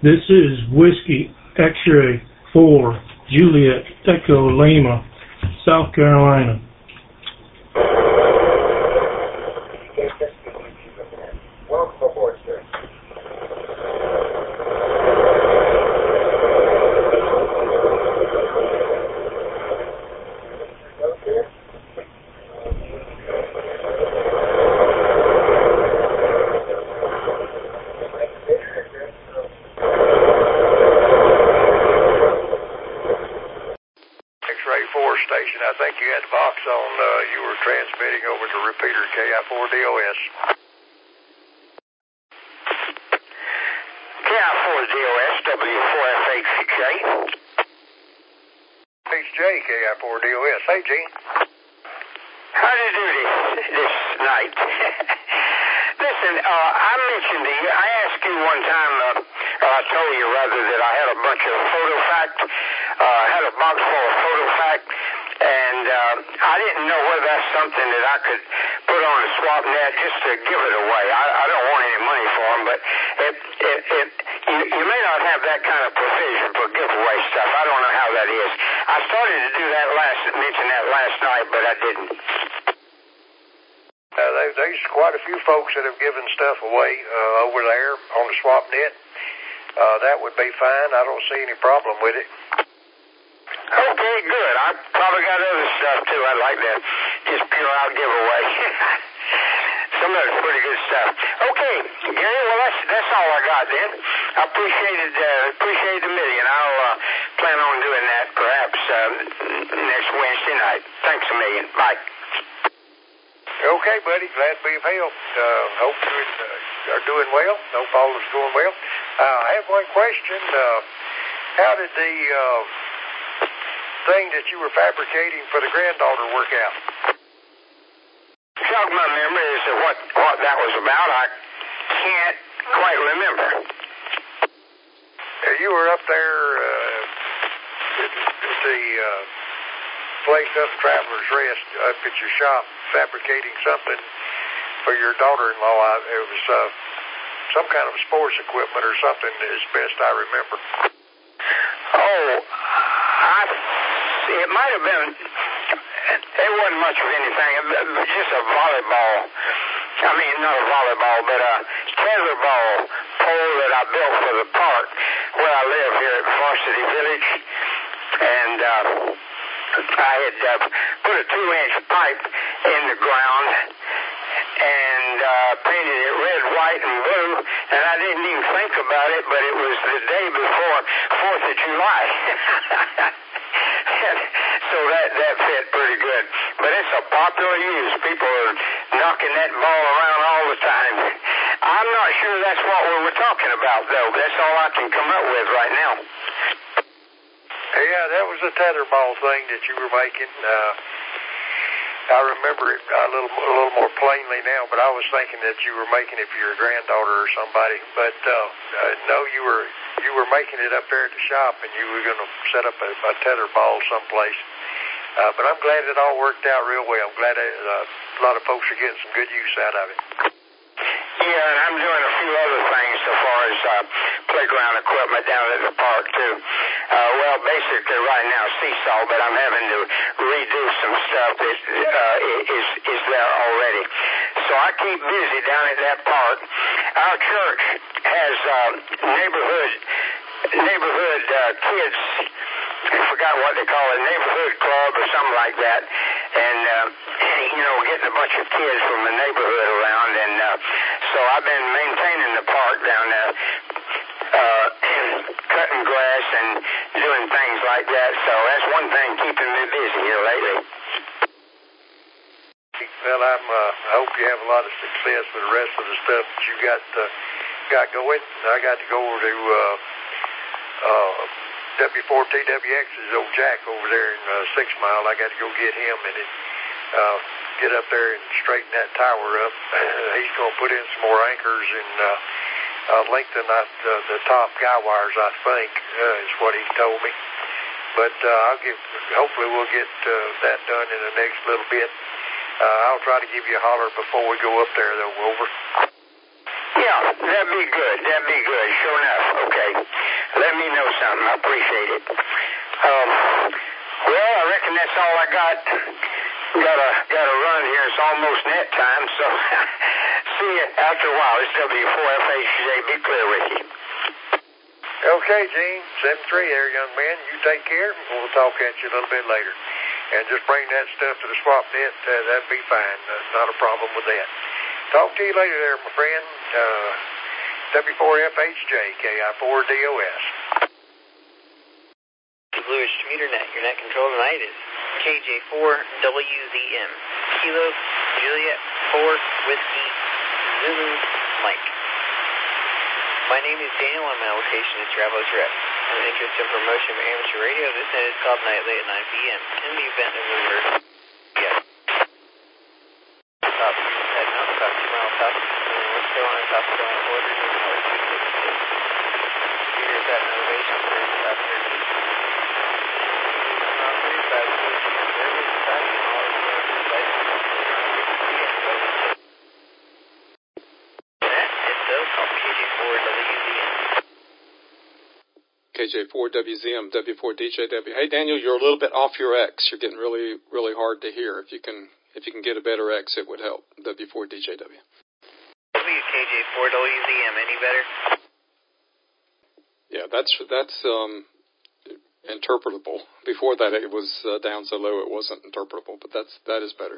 This is Whiskey X-Ray 4 Juliet Echo Lima, South Carolina. Welcome aboard, sir. X-Ray 4 station. I think you had the box on. You were transmitting over to repeater KI4DOS. KI4DOS, W4FHJ. HJ, KI4DOS. Hey, Gene. How do you do this night? Listen, I mentioned to you, I asked you one time, or I told you rather, that I had a bunch of PhotoFact, had a box full of PhotoFact, and I didn't know whether that's something that I could put on a SwapNet just to give it away. I don't want any money for them, but you may not have that kind of provision for giveaway stuff. I don't know how that is. I started to do that mention that last night, but I didn't. There's quite a few folks that have given stuff away over there on the SwapNet. That would be fine. I don't see any problem with it. Okay, good. I probably got other stuff too. I'd like to just pure out giveaway. Some of it's pretty good stuff. Okay, Gary. Well, that's all I got then. I appreciate the million. I'll plan on doing that perhaps next Wednesday night. Thanks a million. Bye. Okay, buddy. Glad to be of help. Hope you are doing well. Hope all is going well. I have one question. How did the thing that you were fabricating for the granddaughter work out? Jog my memory as to what that was about. I can't quite remember. You were up there at the place up Traveler's Rest up at your shop fabricating something for your daughter-in-law. It was some kind of sports equipment or something, as best I remember. Oh, it might have been, it wasn't much of anything, just a volleyball. I mean, not a volleyball, but a tetherball pole that I built for the park where I live here at Varsity Village. And I had put a 2-inch pipe in the ground and painted it red, white, and blue, and I didn't even think about it, but it was the day before 4th of July. So that fit pretty good. But it's a popular use. People are knocking that ball around all the time. I'm not sure that's what we were talking about, though. That's all I can come up with right now. Yeah, that was a tetherball thing that you were making. I remember it a little more plainly now, but I was thinking that you were making it for your granddaughter or somebody. But no, you were making it up there at the shop, and you were going to set up a tetherball someplace. But I'm glad it all worked out real well. I'm glad a lot of folks are getting some good use out of it. Yeah, and I'm doing a few other things so far as playground equipment down at the park, too. Well, basically right now seesaw, but I'm having to redo some stuff that is there already. So I keep busy down at that park. Our church has neighborhood kids, I forgot what they call it, neighborhood club or something like that. And, getting a bunch of kids from the neighborhood around. And so I've been maintaining the park down there, cutting grass and doing things like that. So that's one thing keeping me busy here lately. Well, I hope you have a lot of success with the rest of the stuff that you got going. I got to go over to W4TWX's old Jack over there in 6 Mile. I got to go get him and get up there and straighten that tower up. He's going to put in some more anchors and lengthen out the top guy wires, I think, is what he told me. But hopefully we'll get that done in the next little bit. I'll try to give you a holler before we go up there, though, over. Yeah, Yeah, that'd be good. That'd be good. Sure enough. Okay. Let me know something. I appreciate it. Well, I reckon that's all I got. Gotta run here. It's almost net time, so see you after a while. It's W4FHJ. Be clear with you. Okay, Gene. 7-3 there, young man. You take care. We'll talk at you a little bit later. And just bring that stuff to the swap net. That'd be fine. Not a problem with that. Talk to you later there, my friend. W4FHJ, KI4DOS. Blue Ridge Meter Net. Your net control tonight is KJ4WZM. Kilo Juliet 4 Whiskey Zulu Mike. My name is Daniel and my location is Travelers Rest. In the interest of promotion of amateur radio, this net is called nightly at 9 p.m. In the event of an emergency. Yes. Top at Mountain Top 2 miles south of North Carolina, South Carolina border, north 266. Meters at an elevation of 3,500 feet. Operated by the Blue Ridge Conservative Society and all its members licensed on KJ4WZM, W4DJW. Hey, Daniel, you're a little bit off your X. You're getting really, really hard to hear. If you can get a better X, it would help. W4DJW. KJ4WZM, any better? Yeah, that's interpretable. Before that, it was down so low it wasn't interpretable, but that is better.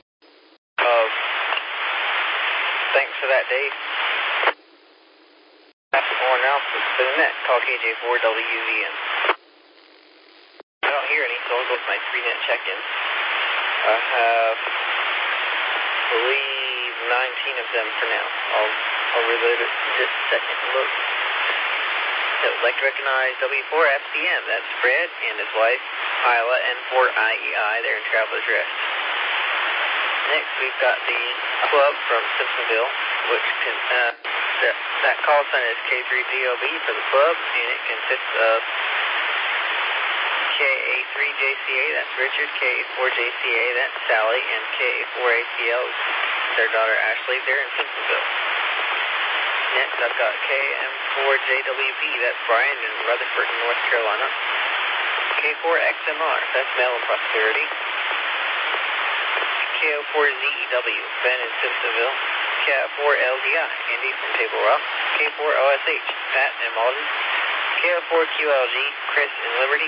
Thanks for that, Dave. After more announcements for the net, call KJ4WZM. I don't hear any, so I'll go with my 3-net check-ins. I have, I believe, 19 of them for now. I'll reload it in just a second. Look. I would like to recognize W4FCM. That's Fred and his wife, Isla, and Fort IEI. They're in Travelers Rest. Next, we've got the club from Simpsonville, which that call sign is K3DOB for the club, and it consists of KA3JCA, that's Richard, KA4JCA, that's Sally, and KA4ACL, their daughter Ashley. They're in Simpsonville. Next, I've got KM4JWP, that's Brian in Rutherford, North Carolina. K4XMR, that's Mel and Prosperity. KO4ZEW, Ben in Simpsonville. K4LDI, Andy from Table Rock. K4OSH, Pat in Malden. KO4QLG, Chris in Liberty.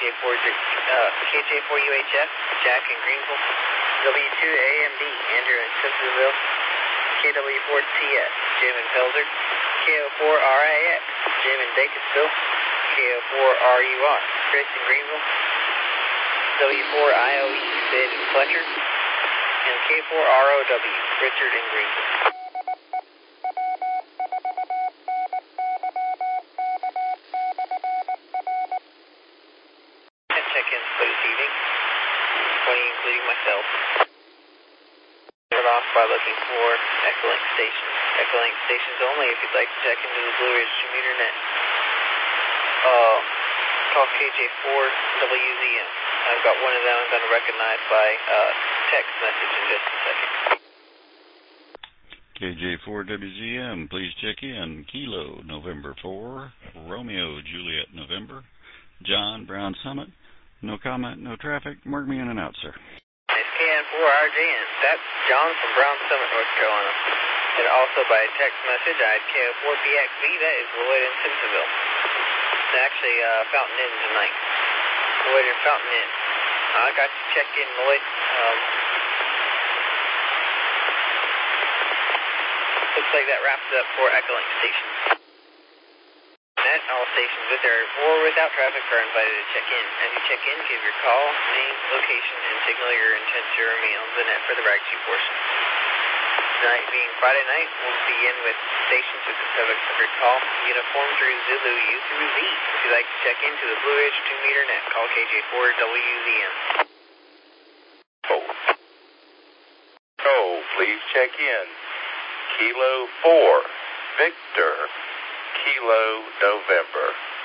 KJ4UHF, Jack in Greenville. W2AMD, Andrew in Simpsonville. KW4TS, Jim in Pelzer. KO4RAX, Jim in Dacusville. KO4RUR, Chris in Greenville. W4IOE, Sid in Fletcher. And K4ROW, Richard in Greenville. And check-ins for this evening, 20 including myself. Start off by looking for Echolink stations. Echolink stations only if you'd like to check into the Blue Ridge Meter Net. Call KJ4WZM. I've got one of them I'm going to recognize by text message in just a second. KJ4WZM, please check in. Kilo, November 4. Romeo, Juliet, November. John, Brown Summit. No comment, no traffic. Mark me in and out, sir. It's KN4RJN. That's John from Brown Summit, North Carolina. And also by text message, I had KO4PXV. That is Lloyd in Simpsonville. It's actually Fountain Inn tonight. Lloyd and Fountain Inn. I got to check in, Lloyd. Looks like that wraps it up for Echolink stations. Net, all stations with or without traffic are invited to check in. As you check in, give your call, name, location, and signal your intent to remain on the net for the Rag 2 portion. Tonight being Friday night, we'll begin with stations with the 700 call, uniform through Zulu U through Z. If you'd like to check into the Blue Ridge 2-meter net, call KJ4WZM. Please check in. Kilo 4, Victor, Kilo November,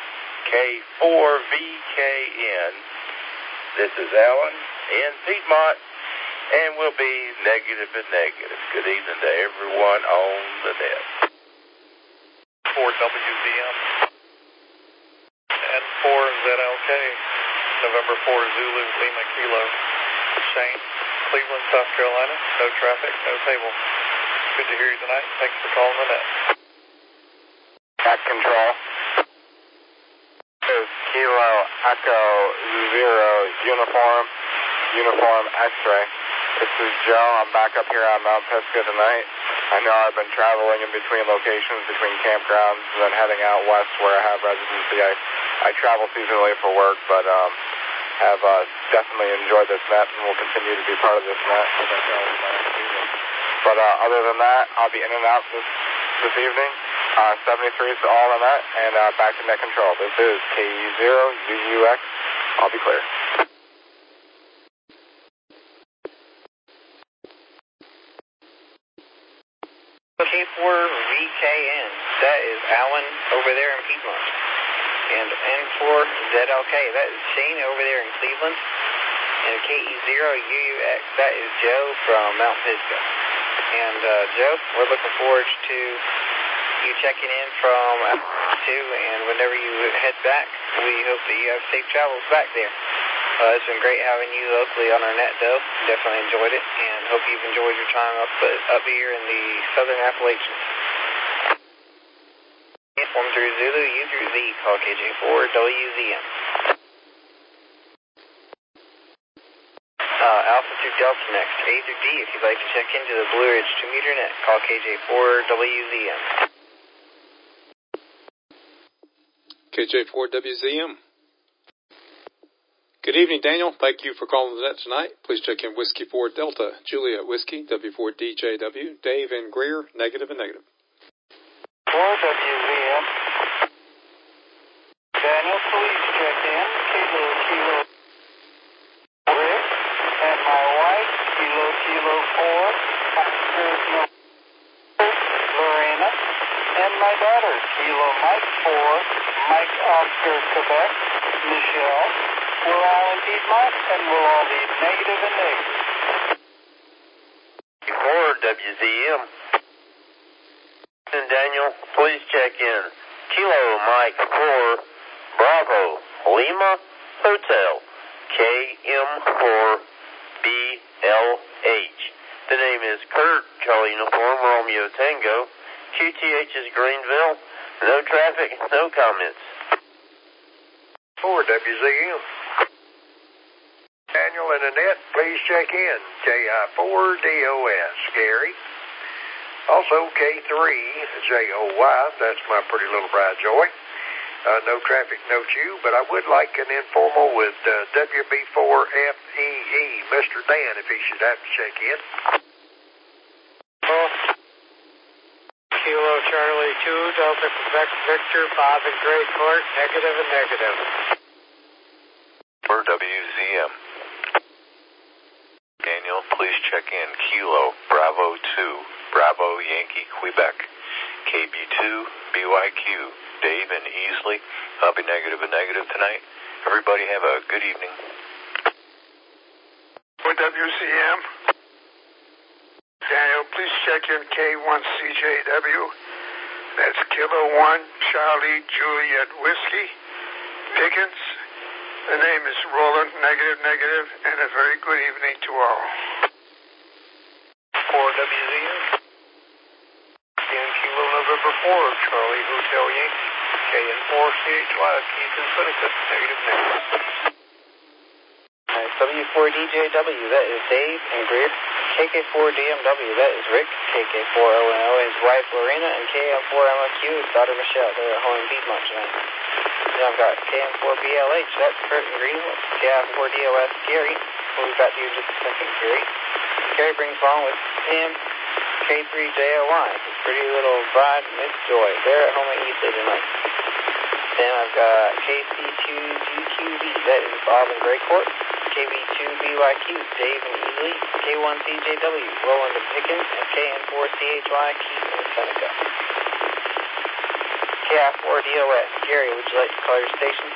K4VKN. This is Alan in Piedmont, and we'll be negative and negative. Good evening to everyone on the net. 4WZM. N4ZLK, November 4 Zulu, Lima Kilo. Shane, Cleveland, South Carolina. No traffic, no table. Good to hear you tonight. Thanks for calling the net. Back control. This is Kilo Echo 0 Uniform X-ray. This is Joe. I'm back up here on Mount Pisgah tonight. I know I've been traveling in between locations, between campgrounds, and then heading out west where I have residency. I travel seasonally for work, but have definitely enjoyed this net and will continue to be part of this net as I travel for my next season. But other than that, I'll be in and out this evening. 73 is all on that, and back to net control. This is KE0UUX. I'll be clear. K4VKN, that is Alan over there in Piedmont. And N4ZLK, that is Shane over there in Cleveland. And KE0UUX, that is Joe from Mount Pisgah. And Joe, we're looking forward to you checking in from too, and whenever you head back, we hope that you have safe travels back there. It's been great having you locally on our net, though. Definitely enjoyed it, and hope you've enjoyed your time up here in the Southern Appalachians. Inform through Zulu, U through Z, call KJ4WZM. Alpha through Delta next, A through D if you'd like to check into the Blue Ridge 2-meter net, call KJ4WZM. KJ4WZM. Good evening, Daniel. Thank you for calling the net tonight. Please check in Whiskey 4 Delta, Juliet Whiskey, W4DJW, Dave and Greer, negative and negative. 4WZM. Daniel, please check in. Kilo Rick and my wife, Kilo 4, Lorena, and my daughter, Kilo Mike 4, Mike Oscar Quebec, Michelle. We're all in Piedmont, and we'll all be negative and negative. 4WZM. And Daniel, please check in. Kilo Mike 4, Bravo, Lima, Hotel, KM4BLH. The name is Kurt, Charlie Uniform, Romeo Tango. QTH is Greenville. No traffic, no comments. 4WZM. Daniel and Annette, please check in. KI4DOS, Gary. Also K3JOY, that's my pretty little bride Joy. No traffic, no queue, but I would like an informal with WB4FEE, Mr. Dan, if he should have to check in. Kilo Charlie 2, Delta Quebec Victor, Bob and Great Court, negative and negative. 4WZM. Daniel, please check in. Kilo Bravo 2, Bravo Yankee Quebec, KB2 BYQ, Dave and Easley. I'll be negative and negative tonight. Everybody have a good evening. 4WCM. Daniel, please check in K1CJW. That's Kilo 1, Charlie Juliet Whiskey, Pickens. The name is Roland, negative, and a very good evening to all. 4WZM. Again, Kilo November 4, Charlie Hotel Yankee, KN4CHY, Keith and Seneca, negative. W4DJW, that is Dave and Greer. KK4DMW, that is Rick. KK4ONO, his wife Lorena, and KM4MFQ, his daughter Michelle. They're at home in Piedmont tonight. Then I've got KM4BLH, that's Kurt and Greenville. KI4DOS, Gary. We've got you in just a second, Gary. Gary brings along with him K3JOY, his pretty little bride, Miss Joy. They're at home at Easley tonight. Then I've got KC2GQB, that is Bob and Gray Court. KB2BYQ, Dave and Easley. K1CJW, Roland and Pickens. And KN4CHY, Keith and Seneca. KI4DOS, Gary, would you like to call your station?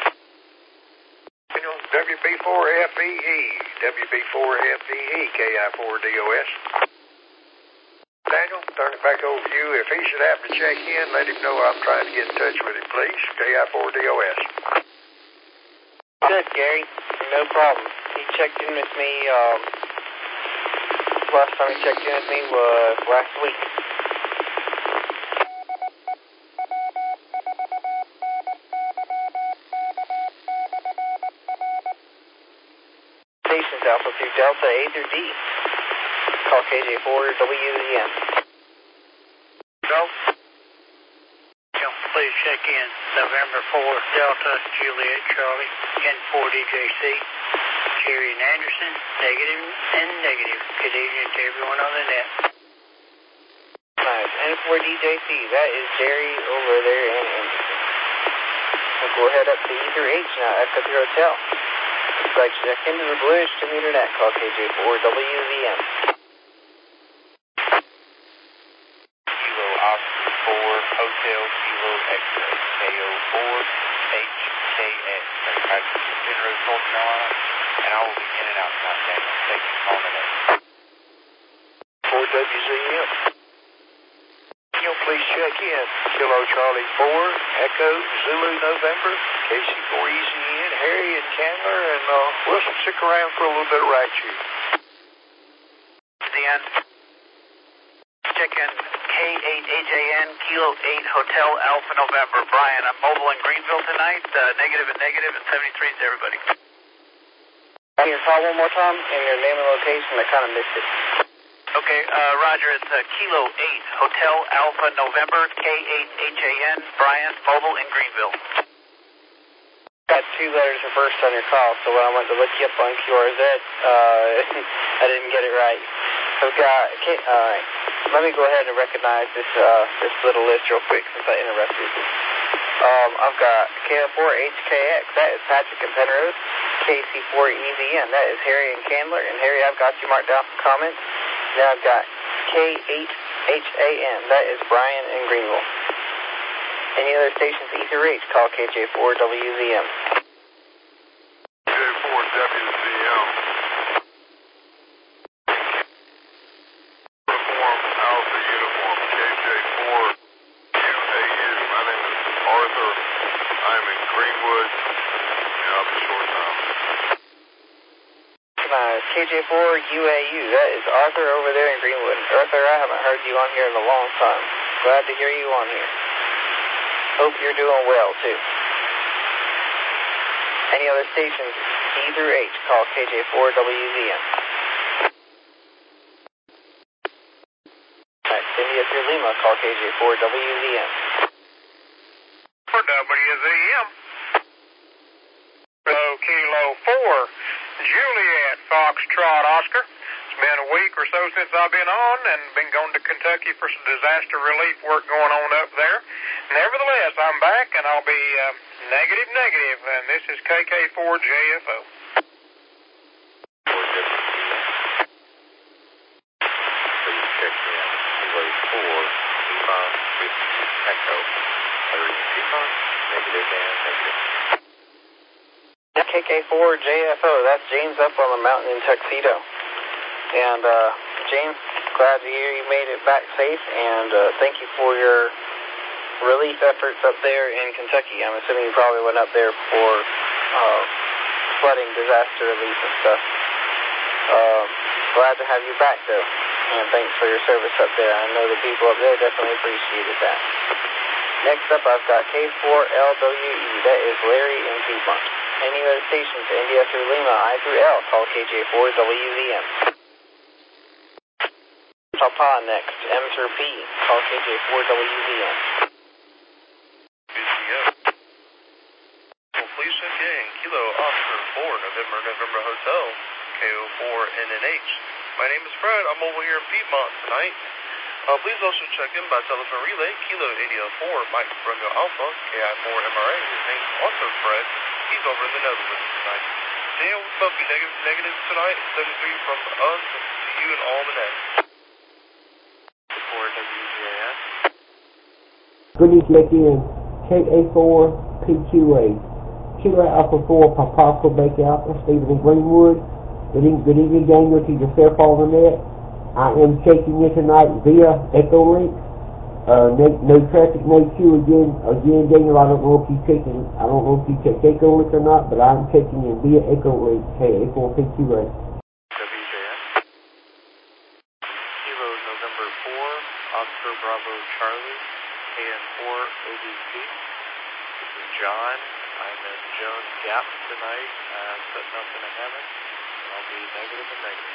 WB4FEE, WB4FEE, KI4DOS. Daniel, turn it back over to you. If he should happen to check in, let him know I'm trying to get in touch with him, please. KI4DOS. Good, Gary. No problem. He checked in with me, last time he checked in with me was last week. Stations Alpha through Delta, A through D. Call KJ4WZM. Go. Please check in. November 4, Delta, Juliet, Charlie, N4DJC, Jerry and Anderson, negative and negative. Good evening to everyone on the net. Nice. N4DJC, that is Jerry over there in Anderson. We'll go ahead up to Ether H now, Echo the Hotel. Looks like check into the Bluish 2 meter net. Call KJ4WZM. Kilo Oscar 4, Hotel Kilo X-ray, KO4HKX. I'm Penrose, North Carolina, and I will be in and out tonight, Daniel. Thank you for calling in. 4WZM. Please check in. Kilo Charlie 4, Echo Zulu November, KC4EZN, Harry and Candler, and Wilson, stick around for a little bit of right chew. The end. Check in. K8HAN, Kilo 8, Hotel Alpha November. Brian, I'm mobile in Greenville tonight. Negative and 73 is everybody. Can you call one more time and your name and location? I kind of missed it. Okay, Roger, it's Kilo 8, Hotel Alpha November, K8HAN, Brian, mobile in Greenville. Got 2 letters reversed on your call, so when I went to look you up on QRZ, I didn't get it right. I've got, alright, let me go ahead and recognize this little list real quick since I interrupted you. I've got KO4HKX, that is Patrick and Penrose. KC4EZN, that is Harry and Candler. And Harry, I've got you marked down for comments. Now I've got K8HAN, that is Brian and Greenville. Any other stations, Ether H, call KJ4WZM. KJ4WZM. Uniform Alpha Uniform, KJ4UAU. My name is Arthur. I'm in Greenwood, and I'll be short now. KJ4UAU, that is Arthur over there in Greenwood. Arthur, I haven't heard you on here in a long time. Glad to hear you on here. Hope you're doing well, too. Any other stations, E through H, call KJ4WZM. Alright, India through Lima, call KJ4WZM. For WZM. Kilo 4, Juliet, Foxtrot, Oscar. It's been a week or so since I've been on and been going to Kentucky for some disaster relief work going on up there. Nevertheless, I'm back and I'll be negative, and this is KK4JFO. Please check in Kilo 4, Lima, Whiskey, Echo. Harry and Lima, negative and negative. KK4JFO, that's James up on the mountain in Tuxedo. And James, glad to hear you made it back safe, and thank you for your relief efforts up there in Kentucky. I'm assuming you probably went up there for flooding, disaster relief and stuff. Glad to have you back, though, and thanks for your service up there. I know the people up there definitely appreciated that. Next up, I've got K4LWE, that is Larry in Piedmont. Any other stations, India through Lima, I through L, call KJ4WZM. Papa next, M through P, call KJ4WZM. BCO. Well, please check in Kilo Oscar 4, November Hotel, KO4NNH. My name is Fred. I'm over here in Piedmont tonight. Please also check in by telephone relay, Kilo 8004, Mike Romeo Alpha, KI4MRA. His name's also Fred. He's over in the Netherlands tonight. Daniel, we'll both be negative tonight, 73 from us to you and all the net. Good evening, check in KA4PQA. Kilo Alpha 4, Papa Quebec Alpha, Stephen in Greenwood. Good evening, Daniel, to yourself all the net. I am checking it tonight via Echolink. No traffic, no queue again, Daniel. I don't know if you checked Echolink or not, but I'm checking it via Echolink. KA4PQA. WJS. Kilo November 4, Oscar Bravo Charlie, KN4 OBC. This is John. I'm in Jones Gap tonight. I'm setting up in a hammock. I'll be negative and negative.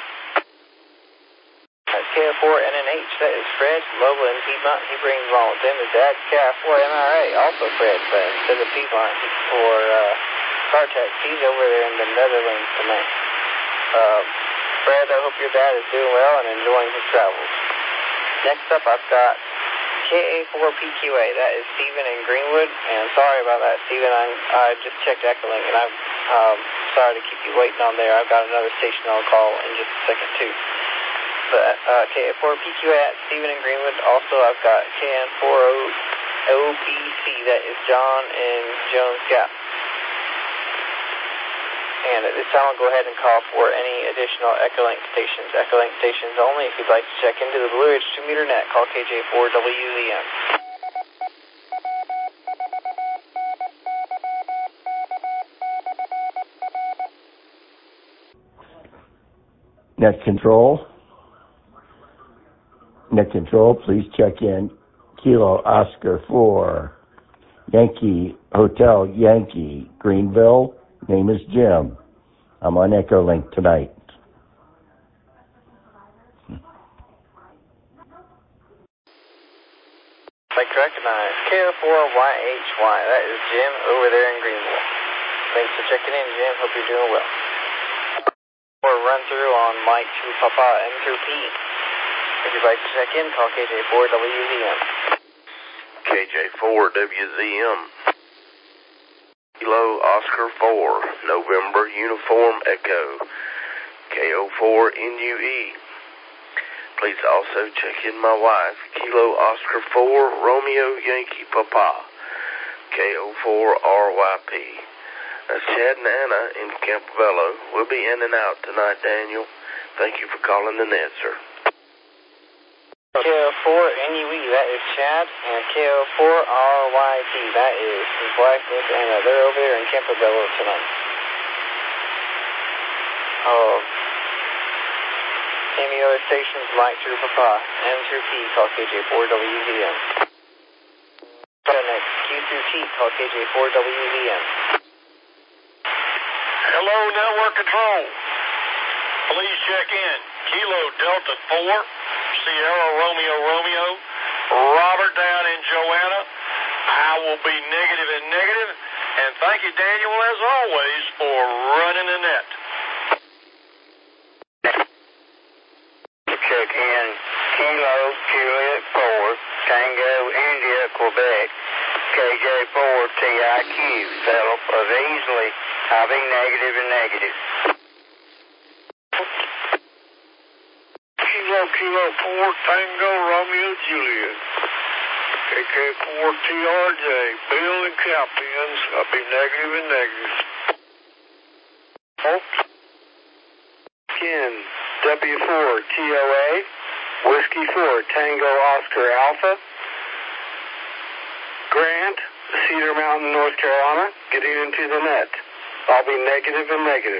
KF4NNH, that is Fred, mobile in Piedmont. He brings along with him his dad, KF4MRA, also Fred, but instead of Piedmont, he's for Cartex. He's over there in the Netherlands tonight. Fred, I hope your dad is doing well and enjoying his travels. Next up, I've got KA4PQA, that is Stephen in Greenwood, and sorry about that, Stephen, I just checked Echolink, and I'm sorry to keep you waiting on there. I've got another station I'll call in just a second, too. But KA4PQA at Stephen in Greenwood. Also, I've got KN4OBC, that is John in Jones Gap. And at this time, I'll go ahead and call for any additional Echolink stations. Echolink stations only. If you'd like to check into the Blue Ridge 2-meter net, call KJ4WZM. Net control, please check in. Kilo Oscar 4, Yankee Hotel Yankee, Greenville. Name is Jim. I'm on Echolink tonight. Like to recognize KO4YHY, that is Jim over there in Greenville. Thanks for checking in, Jim. Hope you're doing well. Or run through on Mike 2 Papa M through P. If you'd like to check in, call KJ4WZM. KJ4WZM. Kilo Oscar 4, November Uniform Echo, KO4NUE. Please also check in my wife, Kilo Oscar 4, Romeo Yankee Papa, KO4RYP. That's Chad and Anna in Campobello. We'll be in and out tonight, Daniel. Thank you for calling the net, sir. KO4NUE, that is Chad, and KO4RYT, that is his wife, Miss Anna. They're over there in Campobello tonight. Any other stations, Mike through Papa, M through P, call KJ4WZM. Next, Q through T, call KJ4WZM. Hello, network control. Please check in. Kilo Delta 4, Sierra Romeo, Robert down in Joanna. I will be negative and negative. And thank you, Daniel, as always, for running the net. Check in. Kilo Juliet 4, Tango India, Quebec. KJ4TIQ, Philip of Easley. I'll be negative and negative. Kilo 4, Tango Romeo Juliet. KK4TRJ, Bill and Capians. I'll be negative and negative. Ken, W4TOA, Whiskey 4, Tango Oscar Alpha. Grant, Cedar Mountain, North Carolina, getting into the net. I'll be negative and negative.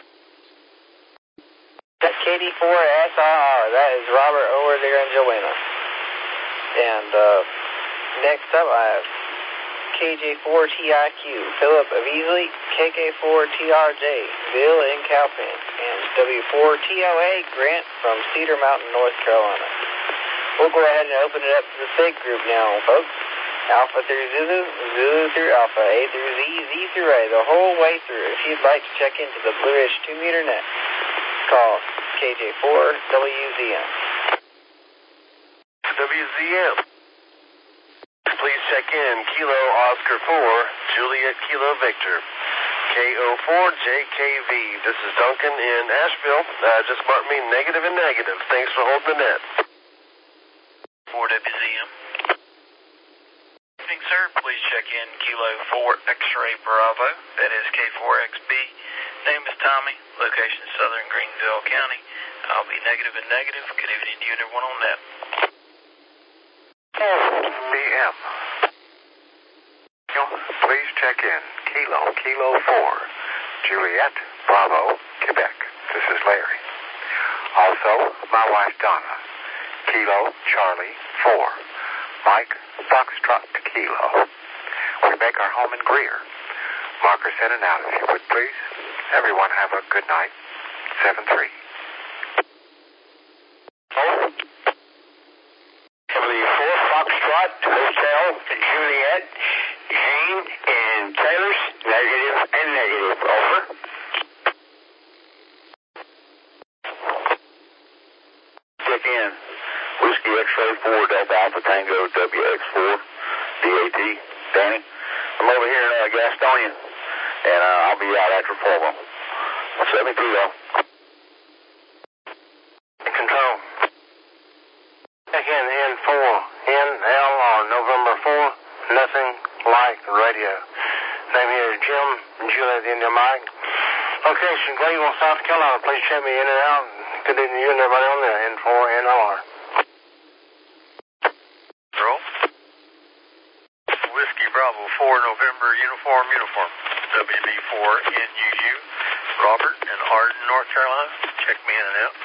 That's KD4SRR, that is Robert over there in Joanna. And next up I have KJ4TIQ, Philip of Easley, KK4TRJ, Bill in Cowpen, and W4TOA, Grant from Cedar Mountain, North Carolina. We'll go ahead and open it up to the big group now, folks. Alpha through Zulu, Zulu through Alpha, A through Z, Z through A, the whole way through. If you'd like to check into the Blue Ridge 2-meter net, call KJ4WZM. WZM. Please check in. Kilo Oscar 4, Juliet Kilo Victor. KO4JKV. This is Duncan in Asheville. Just mark me negative and negative. Thanks for holding the net. 4WZM. Evening, sir. Please check in Kilo 4 X-Ray Bravo. That is K4XB. Name is Tommy. Location Southern Greenville County. I'll be negative and negative. Good evening to you and everyone on net. PM. Please check in. Kilo 4, Juliet, Bravo, Quebec. This is Larry. Also, my wife Donna. Kilo, Charlie, 4, Mike, Foxtrot, Kilo. We make our home in Greer. Markers in and out, if you would, please. Everyone have a good night. 7-3. W4 Foxtrot Hotel Juliet, Jean, and Taylor's, negative and negative. Over. Check in. Whiskey X-ray 4 Delta Alpha Tango WX4 DAT. Danny, I'm over here in Gastonia, and I'll be out after Formo. 72 though. Control. Check in N4, NL on November 4. Nothing like radio. Name here is Jim, Juliet, India Mike. Location, Glenville, South Carolina. Please check me in and out. Good evening to you and everybody on there. N4, NLR. Roll. Whiskey Bravo 4 November uniform. WB4 NUU. Robert in Arden, North Carolina. Check me in and out.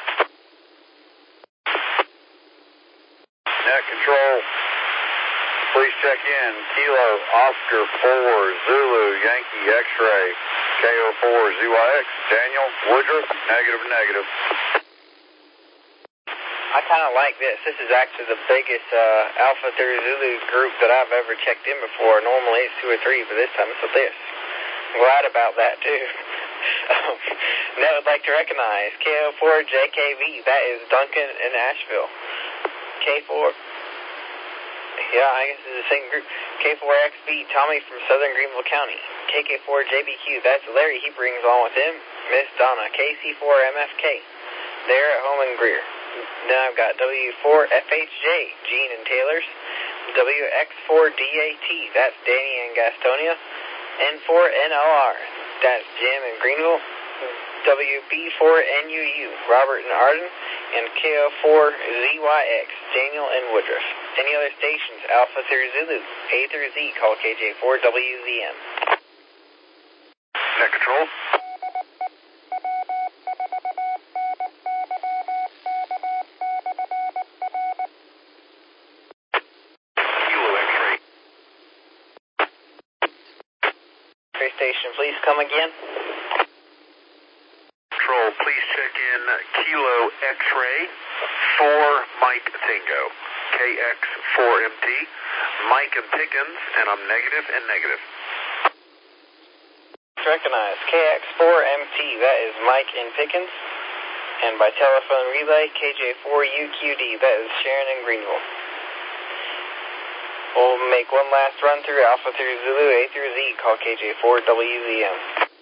Net control. Please check in. Kilo Oscar 4 Zulu Yankee X-ray KO4 ZYX. Daniel Woodruff, negative. I kind of like this. This is actually the biggest Alpha Theta Zulu group that I've ever checked in before. Normally it's 2 or 3, but this time it's with this. I'm glad about that too. Now I'd like to recognize KO4 JKV. That is Duncan in Asheville. K4. Yeah, I guess it's the same group. K4XB, Tommy from Southern Greenville County. KK4JBQ, that's Larry, he brings on with him. Miss Donna, KC4MFK. They're at home in Greer. Then I've got W4FHJ, Gene and Taylor's. WX4DAT, that's Danny and Gastonia. N4NLR, that's Jim in Greenville. WB4NUU, Robert in Arden. And KO4ZYX, Daniel and Woodruff. Any other stations, Alpha through Zulu, A through Z, call KJ4WZM. Net control. Kilo X-ray. X-ray station, please come again. Control, please check in Kilo X-ray 4 Mike Tango. KX4MT, Mike and Pickens, and I'm negative and negative. Recognize KX4MT, that is Mike and Pickens. And by telephone relay, KJ4UQD, that is Sharon in Greenville. We'll make one last run through Alpha through Zulu, A through Z, call KJ4WZM.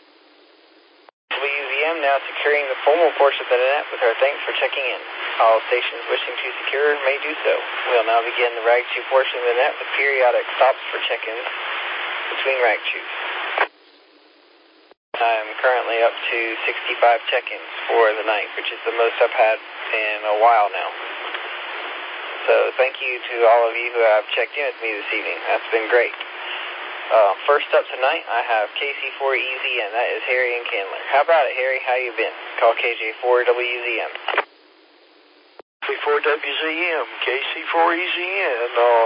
WZM now securing the formal portion of the net with our thanks for checking in. All stations wishing to secure may do so. We'll now begin the Rag Chew portion of the net with periodic stops for check-ins between Rag Chews. I'm currently up to 65 check-ins for the night, which is the most I've had in a while now. So thank you to all of you who have checked in with me this evening. That's been great. First up tonight, I have KC4EZN. That is Harry and Candler. How about it, Harry? How you been? Call KJ4WZM. KC4WZM, KC4EZN.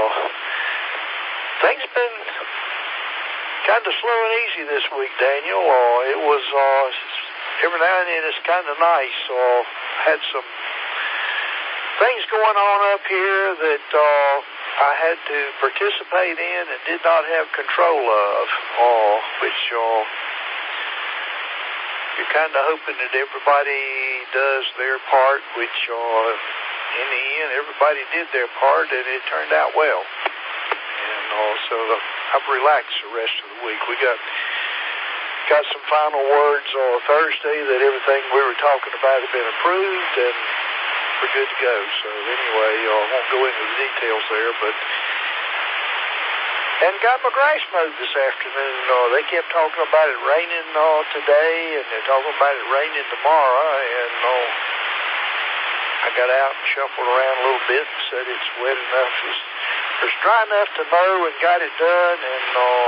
Things been kind of slow and easy this week, Daniel. It was every now and then it's kind of nice. Had some things going on up here that I had to participate in and did not have control of, which you're kind of hoping that everybody does their part, which in the end everybody did their part and it turned out well. And so I've relaxed the rest of the week. We got some final words on Thursday that everything we were talking about had been approved and we're good to go. So anyway, I won't go into the details there, but and got my grass mowed this afternoon. They kept talking about it raining today, and they're talking about it raining tomorrow, and I got out and shuffled around a little bit and said it's wet enough. It's dry enough to mow and got it done. And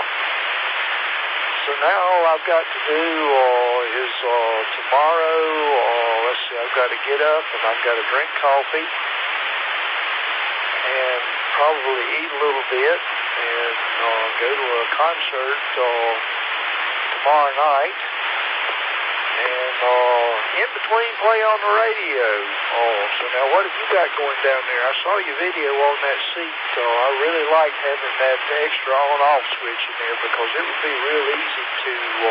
so now all I've got to do is tomorrow, let's see, I've got to get up and I've got to drink coffee and probably eat a little bit and go to a concert tomorrow night. And in between play on the radio. So now what have you got going down there? I saw your video on that seat. I really like having that extra on-off switch in there because it would be real easy to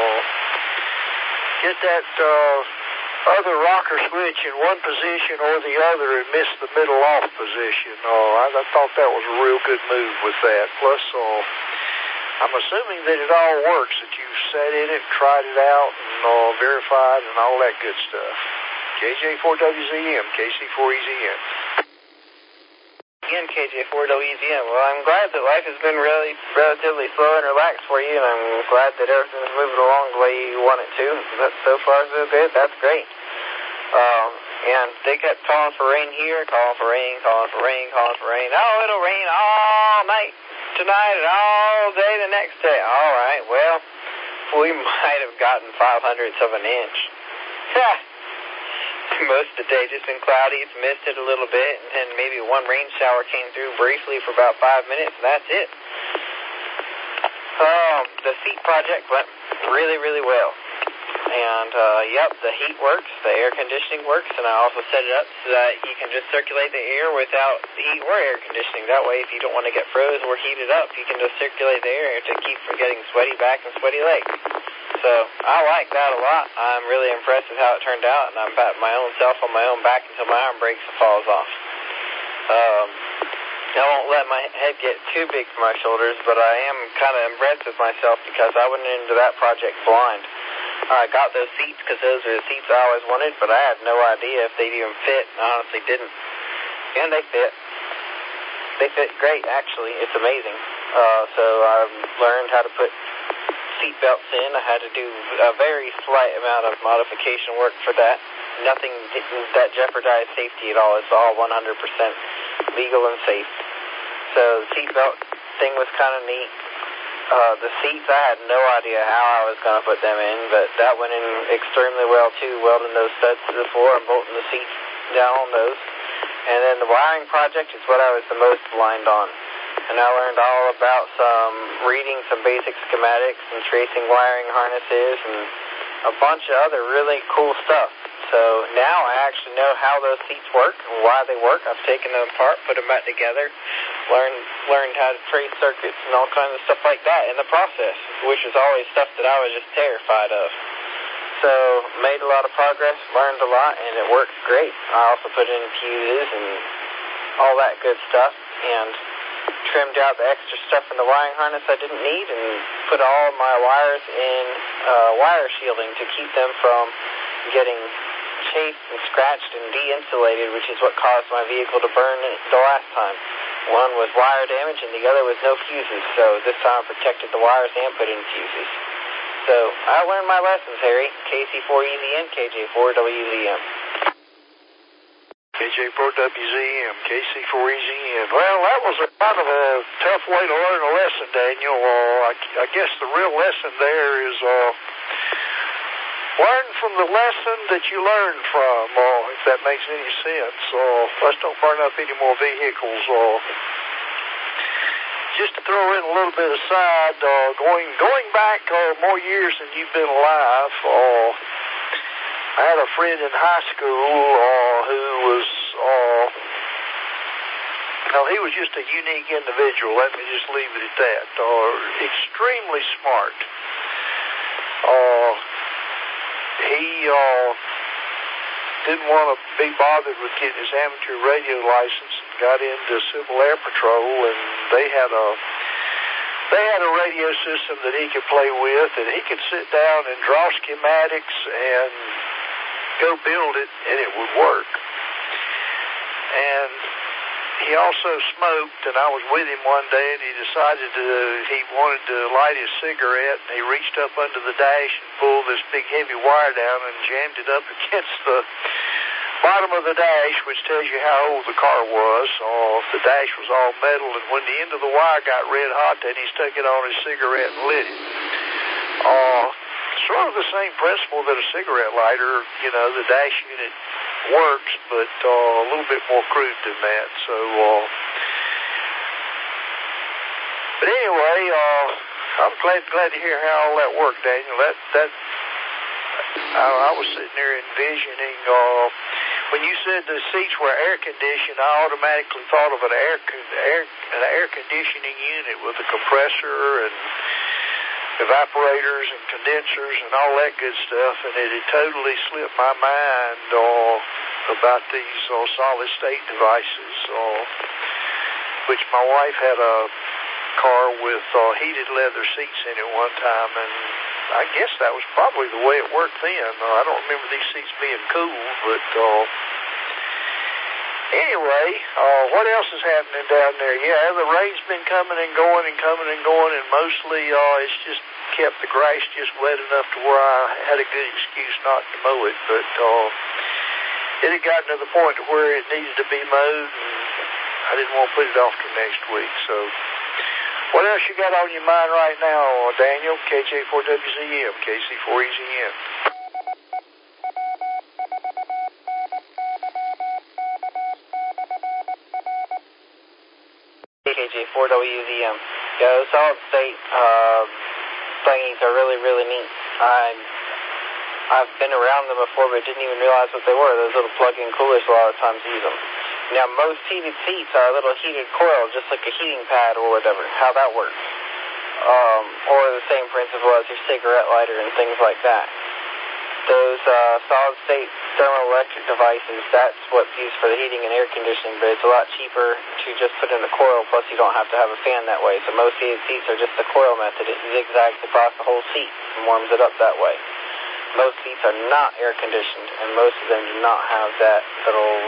get that other rocker switch in one position or the other and miss the middle off position. I thought that was a real good move with that. Plus, I'm assuming that it all works, that you sat in it, tried it out, and verified, and all that good stuff. KJ4WZM, KC4EZM. Again, KJ4WZM. Well, I'm glad that life has been relatively slow and relaxed for you, and I'm glad that everything's moving along the way you want it to. That's so far so good. That's great. And they kept calling for rain here, calling for rain, calling for rain, calling for rain. Oh, it'll rain all night tonight and all day the next day. All right, well, we might have gotten 0.05 of an inch. Most of the day just been cloudy. It's misted a little bit, and then maybe one rain shower came through briefly for about 5 minutes, and that's it. The seat project went really, really well. And, yep, the heat works, the air conditioning works, and I also set it up so that you can just circulate the air without heat or air conditioning. That way, if you don't want to get froze or heated up, you can just circulate the air to keep from getting sweaty back and sweaty legs. So, I like that a lot. I'm really impressed with how it turned out, and I'm patting my own self on my own back until my arm breaks and falls off. I won't let my head get too big for my shoulders, but I am kind of impressed with myself because I went into that project blind. I got those seats because those are the seats I always wanted, but I had no idea if they'd even fit. I honestly didn't. And they fit. They fit great, actually. It's amazing. So I learned how to put seat belts in. I had to do a very slight amount of modification work for that. Nothing that jeopardized safety at all. It's all 100% legal and safe. So the seat belt thing was kind of neat. The seats, I had no idea how I was going to put them in, but that went in extremely well, too, welding those studs to the floor and bolting the seats down on those. And then the wiring project is what I was the most blind on. And I learned all about reading some basic schematics and tracing wiring harnesses and a bunch of other really cool stuff. So now I actually know how those seats work and why they work. I've taken them apart, put them back together, learned how to trace circuits and all kinds of stuff like that in the process, which is always stuff that I was just terrified of. So made a lot of progress, learned a lot, and it works great. I also put in fuses and all that good stuff and trimmed out the extra stuff in the wiring harness I didn't need and put all my wires in wire shielding to keep them from getting chafed and scratched and de-insulated, which is what caused my vehicle to burn the last time. One was wire damage and the other was no fuses, so this time I protected the wires and put in fuses. So I learned my lessons, Harry. KC4EZM, KJ4WZM. KJ4WZM, KC4EZM. Well, that was a kind of a tough way to learn a lesson, Daniel. I guess the real lesson there is learn from the lesson that you learned from, if that makes any sense. Let's don't burn up any more vehicles. Just to throw in a little bit aside, going back more years than you've been alive, I had a friend in high school who was, he was just a unique individual. Let me just leave it at that. Extremely smart. He didn't want to be bothered with getting his amateur radio license and got into Civil Air Patrol, and they had a radio system that he could play with, and he could sit down and draw schematics and go build it, and it would work. And he also smoked, and I was with him one day, and he decided he wanted to light his cigarette, and he reached up under the dash and pulled this big heavy wire down and jammed it up against the bottom of the dash, which tells you how old the car was, the dash was all metal, and when the end of the wire got red hot, then he stuck it on his cigarette and lit it. Sort of the same principle that a cigarette lighter, the dash unit works, but a little bit more crude than that. So, but anyway, I'm glad to hear how all that worked, Daniel. I was sitting there envisioning, when you said the seats were air conditioned, I automatically thought of an air conditioning unit with a compressor and evaporators and condensers and all that good stuff, and it had totally slipped my mind about these solid state devices, which my wife had a car with heated leather seats in it one time, and I guess that was probably the way it worked then. I don't remember these seats being cool, but anyway, what else is happening down there? Yeah, the rain's been coming and going, and mostly it's just kept the grass just wet enough to where I had a good excuse not to mow it, but it had gotten to the point to where it needed to be mowed, and I didn't want to put it off till next week. So what else you got on your mind right now, Daniel? KJ4WZM, KC4EZM. KJ4WZM. Yeah, those solid state thingies are really, really neat. I've been around them before, but didn't even realize what they were. Those little plug-in coolers, a lot of times use them. Now, most heated seats are a little heated coil, just like a heating pad or whatever, how that works. Or the same principle as your cigarette lighter and things like that. Those solid-state thermoelectric devices, that's what's used for the heating and air conditioning, but it's a lot cheaper to just put in a coil, plus you don't have to have a fan that way. So most heated seats are just the coil method. It zigzags across the whole seat and warms it up that way. Most seats are not air-conditioned, and most of them do not have that little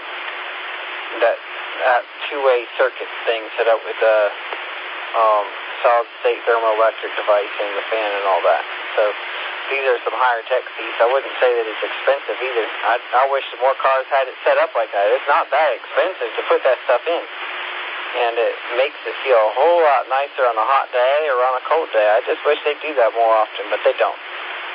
that two-way circuit thing set up with the solid-state thermoelectric device and the fan and all that. So these are some higher-tech seats. I wouldn't say that it's expensive either. I wish more cars had it set up like that. It's not that expensive to put that stuff in, and it makes it feel a whole lot nicer on a hot day or on a cold day. I just wish they'd do that more often, but they don't.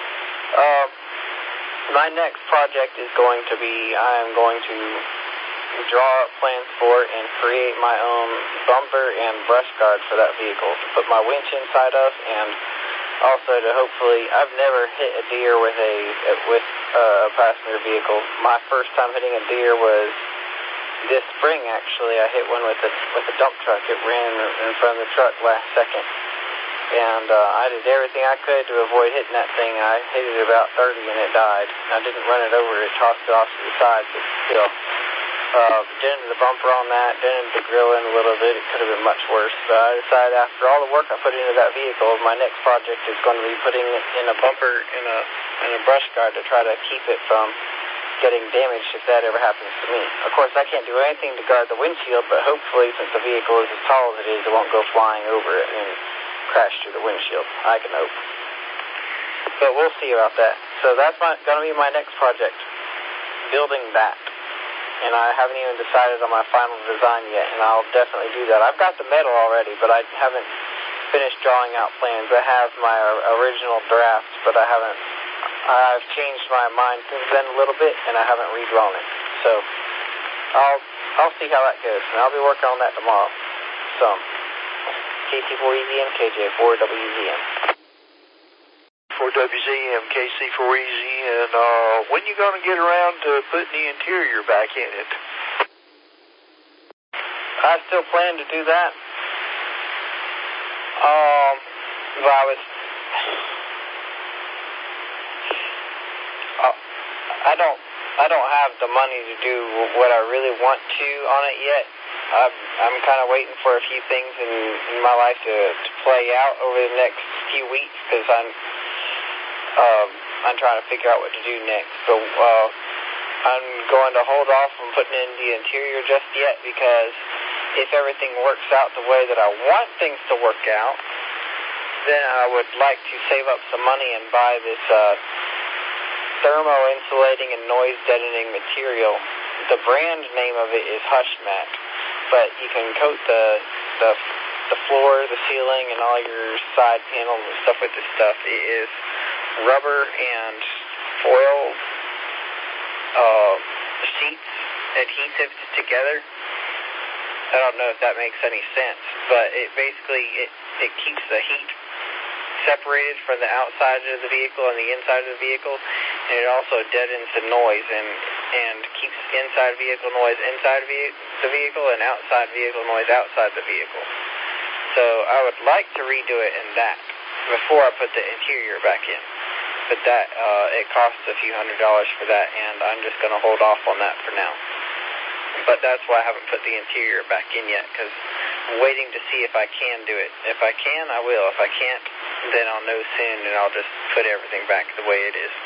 My next project is going to be, I am going to draw up plans for and create my own bumper and brush guard for that vehicle to put my winch inside of, and also to hopefully, I've never hit a deer with a passenger vehicle. My first time hitting a deer was this spring, actually. I hit one with a dump truck. It ran in front of the truck last second. And I did everything I could to avoid hitting that thing. I hit it about 30 and it died. I didn't run it over. It tossed it off to the side, but still. Dented the bumper on that, dented the grill in a little bit. It could have been much worse. But I decided after all the work I put into that vehicle, my next project is going to be putting it in a bumper and a brush guard to try to keep it from getting damaged if that ever happens to me. Of course, I can't do anything to guard the windshield, but hopefully, since the vehicle is as tall as it is, it won't go flying over it and crash through the windshield. I can hope. But we'll see about that. So that's going to be my next project, building that. And I haven't even decided on my final design yet, and I'll definitely do that. I've got the metal already, but I haven't finished drawing out plans. I have my original draft, but I've changed my mind since then a little bit, and I haven't redrawn it. So I'll see how that goes, and I'll be working on that tomorrow. So KC4EZM, KJ4WZM. 4WZM, KC4EZM, when you going to get around to putting the interior back in it? I still plan to do that. I don't have the money to do what I really want to on it yet. I'm kind of waiting for a few things in my life to play out over the next few weeks, because I'm trying to figure out what to do next. So I'm going to hold off from putting in the interior just yet, because if everything works out the way that I want things to work out, then I would like to save up some money and buy this thermo-insulating and noise-deadening material. The brand name of it is HushMat, but you can coat the floor, the ceiling, and all your side panels and stuff with this stuff. It is rubber and foil sheets, adhesives together. I don't know if that makes any sense, but it basically it keeps the heat separated from the outside of the vehicle and the inside of the vehicle, and it also deadens the noise and keeps inside vehicle noise inside the vehicle and outside vehicle noise outside the vehicle. So I would like to redo it in that before I put the interior back in. But that it costs a few $100s for that, and I'm just going to hold off on that for now. But that's why I haven't put the interior back in yet, because I'm waiting to see if I can do it. If I can, I will. If I can't, then I'll know soon, and I'll just put everything back the way it is.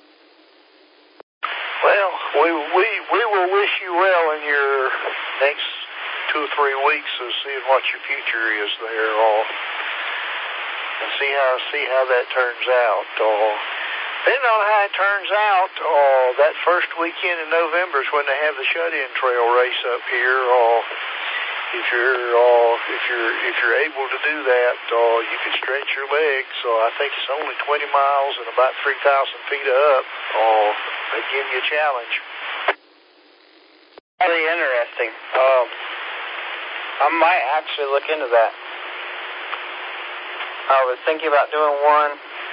Well, we will wish you well in your next 2 or 3 weeks of seeing what your future is there, and see how that turns out. Depending on how it turns out, that first weekend in November is when they have the shut-in trail race up here. If you're able to do that, you can stretch your legs. So I think it's only 20 miles and about 3,000 feet up. They give you a challenge. Really interesting. I might actually look into that. I was thinking about doing one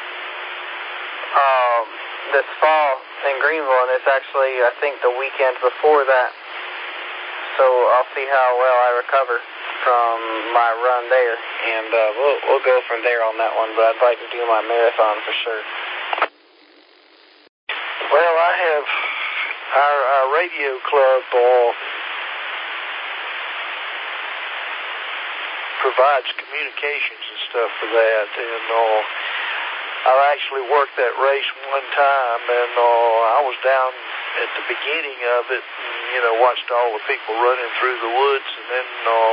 this fall in Greenville, and it's actually, I think, the weekend before that. So I'll see how well I recover from my run there, and we'll go from there on that one, but I'd like to do my marathon for sure. Well, I have our radio club provides communications and stuff for that, and I've actually worked that race one time, and I was down at the beginning of it, and, watched all the people running through the woods, and then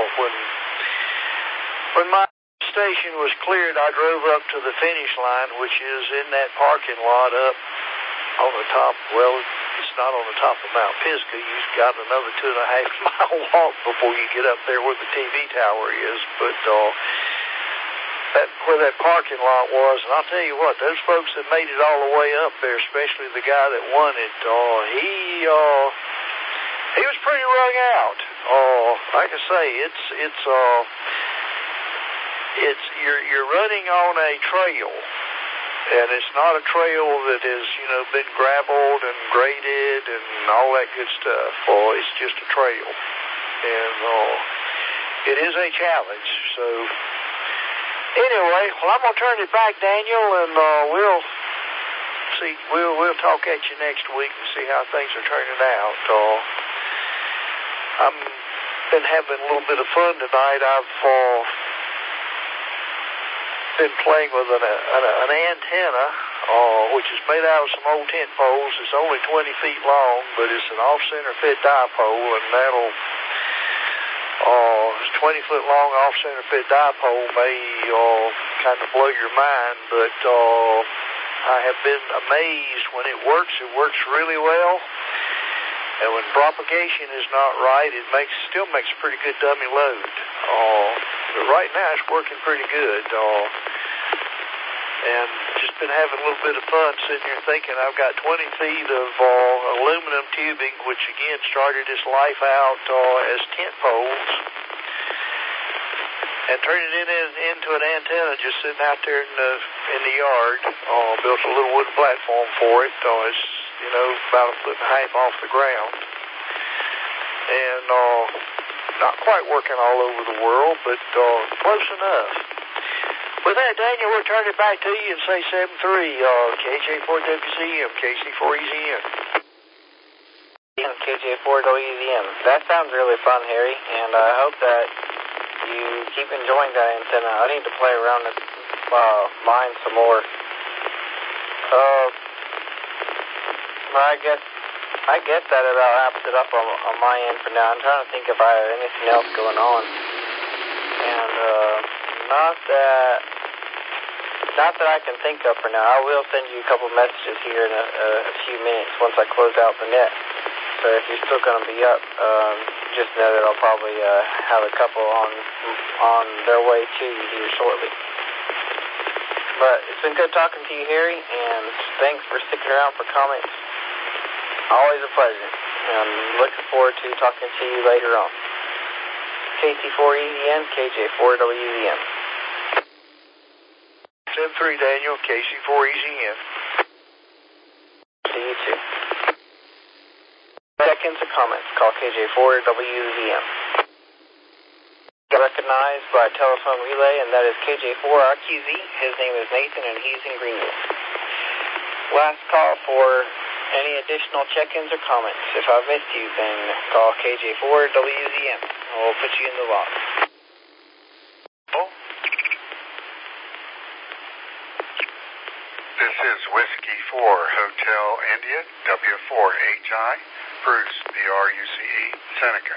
when my station was cleared, I drove up to the finish line, which is in that parking lot up on the top. Well, it's not on the top of Mount Pisgah. You've got another 2.5 mile walk before you get up there where the TV tower is, but where that parking lot was, and I'll tell you what, those folks that made it all the way up there, especially the guy that won it, he was pretty wrung out. Like I say, you're running on a trail, and it's not a trail that has been gravelled and graded and all that good stuff. It's just a trail, and it is a challenge. So. Anyway, well, I'm gonna turn it back, Daniel, and we'll see. We'll talk at you next week and see how things are turning out. I've been having a little bit of fun tonight. I've been playing with an antenna, which is made out of some old tent poles. It's only 20 feet long, but it's an off-center fit dipole, and that'll. 20-foot long off-center fit dipole may kind of blow your mind, but I have been amazed when it works. It works really well, and when propagation is not right, it still makes a pretty good dummy load. But right now it's working pretty good, and just been having a little bit of fun sitting here thinking I've got 20 feet of aluminum tubing, which again started its life out as tent poles, and turned it into an antenna just sitting out there in the yard. Built a little wooden platform for it. It's about 1.5 feet off the ground, and not quite working all over the world, but close enough. With that, Daniel, we'll turn it back to you and say 7-3, KJ4WZM, KC4EZM. KJ4WZM. That sounds really fun, Harry, and I hope that you keep enjoying that antenna. I need to play around with mine some more. I guess that about wraps it up on my end for now. I'm trying to think if I have anything else going on. And not that Not that I can think of for now. I will send you a couple messages here in a few minutes once I close out the net. So if you're still going to be up, just know that I'll probably have a couple on their way to you here shortly. But it's been good talking to you, Harry, and thanks for sticking around for comments. Always a pleasure. And I'm looking forward to talking to you later on. KC4EZM, KJ4WZM. 7-3 Daniel, KC4EZM. See you too. Seconds or comments, call KJ4WZM. Recognized by telephone relay, and that is KJ4RQZ. His name is Nathan, and he's in Greenville. Last call for any additional check-ins or comments. If I missed you, then call KJ4WZM. We'll put you in the log. This is Whiskey 4 Hotel India, W4HI, Bruce, BRUCE, Seneca.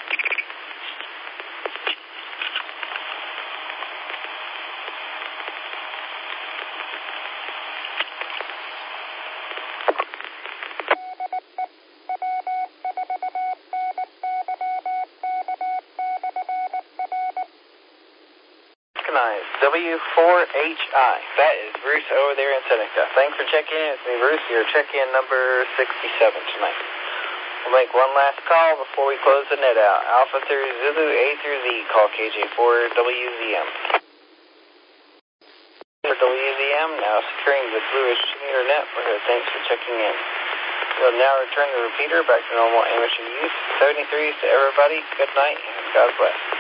W4HI. That is Bruce over there in Seneca. Thanks for checking in with me, Bruce. Your check-in number 67 tonight. We'll make one last call before we close the net out. Alpha through Zulu, A through Z. Call KJ4WZM. For WZM, now securing the Bluish Internet. Thanks for checking in. We'll now return the repeater back to normal amateur use. 73s to everybody. Good night, and God bless.